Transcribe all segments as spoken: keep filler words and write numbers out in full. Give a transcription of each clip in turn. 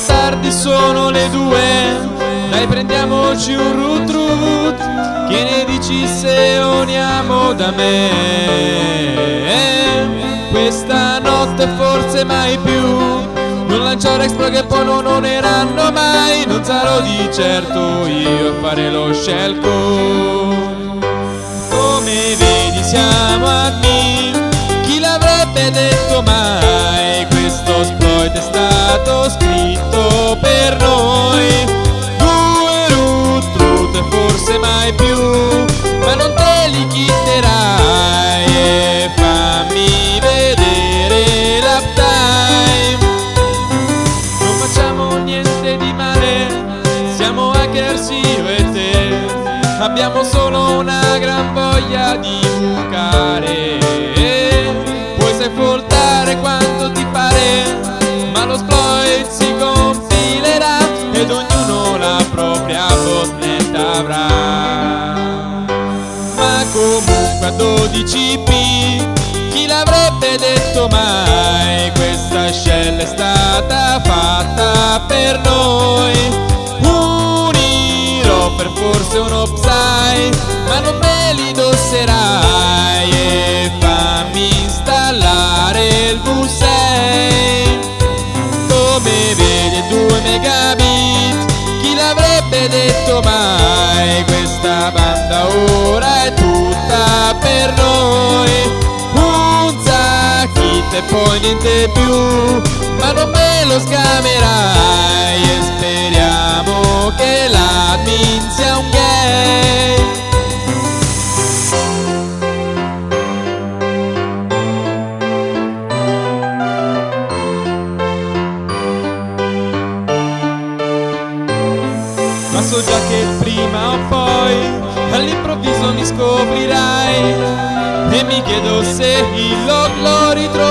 tardi, sono le due. Dai, prendiamoci un root root. Che ne dici se uniamo da me? Questa notte forse mai più. Non lanciare explode che poi non oneranno mai. Non sarò di certo io a fare lo scelco. Come vedi siamo admin. Chi l'avrebbe detto mai? Questo exploit è stato scritto per noi. Due root root e forse mai più. Ma non te li quitterai. E fammi vedere l'uptime. Non facciamo niente di male. Siamo hackers io e te. Abbiamo solo una gran voglia di bucare. Puoi saltare quanto ti pare, ma lo exploit si compilerà ed ognuno la propria botnet avrà. Ma comunque a dodici p, chi l'avrebbe detto mai? Questa shell è stata fatta per noi. Per forse uno Psy, ma non me li indosserai. E fammi installare il V sei. Come vedi due megabit, chi l'avrebbe detto mai? Questa banda ora è tutta per noi. Un Zakit e poi niente più, ma non me lo scamerai. E speriamo che l'admin sia un gay. Ma so già che prima o poi all'improvviso mi scoprirai. E mi chiedo se il log lo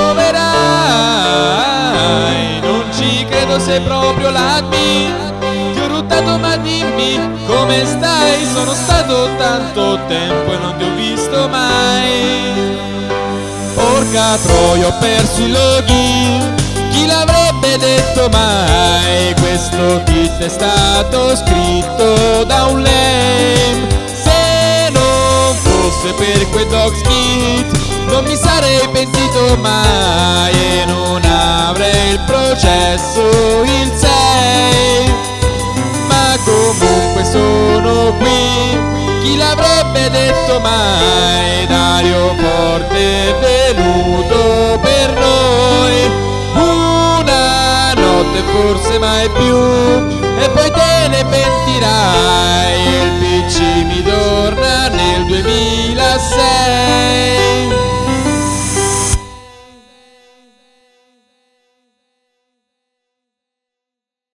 ritroverai. Non ci credo, sei proprio l'admin. Ti ho ruttato, ma dimmi come stai. Sono stato tanto tempo e non ti ho visto mai. Porca troia, ho perso il login. Chi l'avrebbe detto mai? Questo kit è stato scritto da un lame. Se non fosse per quei dogs kit non mi sarei pentito mai. E non avrei il processo il sei. Ma comunque sono qui. Chi l'avrebbe detto mai? Dario Forte è venuto per noi. Una notte forse mai più, e poi te ne pentirai. Il P C mi torna nel duemila.